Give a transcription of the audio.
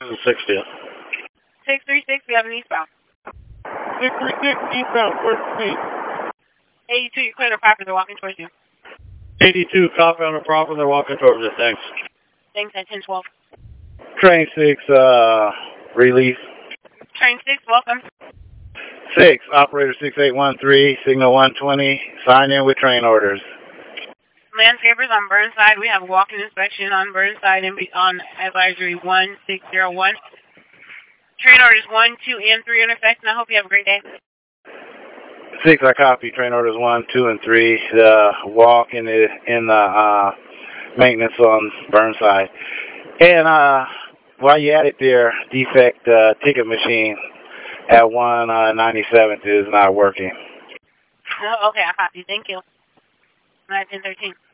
60th. 636, we have an eastbound. 636 eastbound, first speed. 82, you clear the property, they're walking towards you. 82, copy on the property, they're walking towards you, thanks. Thanks at 1012. Train 6, release. Train 6, welcome. 6, operator 6813, signal 120, sign in with train orders. Landscapers on Burnside, we have walk-in inspection on Burnside and on advisory 1601. Train orders 1, 2, and 3 in effect, and I hope you have a great day. 6, I copy. Train orders 1, 2, and 3. Walk in the maintenance on Burnside. And while you're at it there, defect ticket machine at 197th is not working. Okay, I copy. Thank you. 1013.